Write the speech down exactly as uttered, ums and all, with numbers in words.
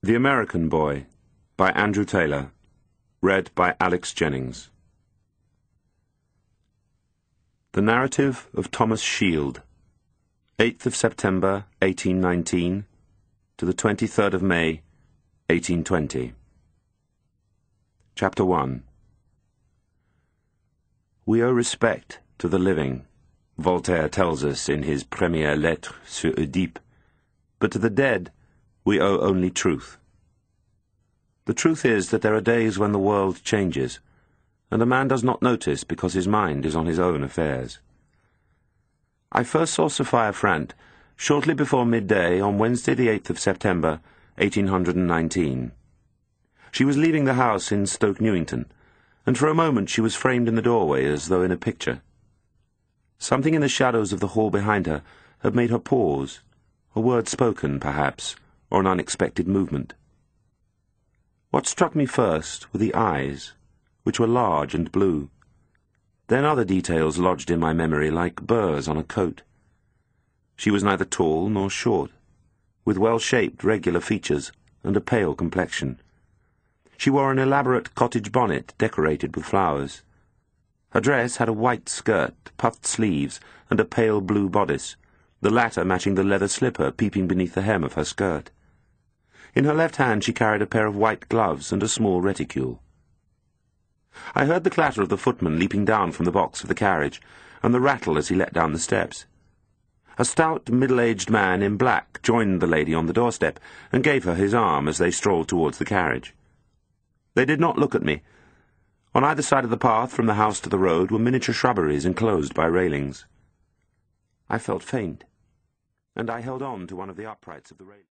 The American Boy, by Andrew Taylor. Read by Alex Jennings. The Narrative of Thomas Shield, eighth of September, eighteen nineteen, to the twenty-third of May, eighteen twenty. Chapter one. We owe respect to the living, Voltaire tells us in his Première Lettre sur Oedipe, but to the dead we owe only truth. The truth is that there are days when the world changes, and a man does not notice because his mind is on his own affairs. I first saw Sophia Frant shortly before midday on Wednesday the eighth of September, eighteen nineteen. She was leaving the house in Stoke Newington, and for a moment she was framed in the doorway as though in a picture. Something in the shadows of the hall behind her had made her pause, a word spoken, perhaps, or an unexpected movement. What struck me first were the eyes, which were large and blue. Then other details lodged in my memory like burrs on a coat. She was neither tall nor short, with well-shaped, regular features and a pale complexion. She wore an elaborate cottage bonnet decorated with flowers. Her dress had a white skirt, puffed sleeves, and a pale blue bodice, the latter matching the leather slipper peeping beneath the hem of her skirt. In her left hand she carried a pair of white gloves and a small reticule. I heard the clatter of the footman leaping down from the box of the carriage, and the rattle as he let down the steps. A stout, middle-aged man in black joined the lady on the doorstep, and gave her his arm as they strolled towards the carriage. They did not look at me. On either side of the path from the house to the road were miniature shrubberies enclosed by railings. I felt faint, and I held on to one of the uprights of the railing.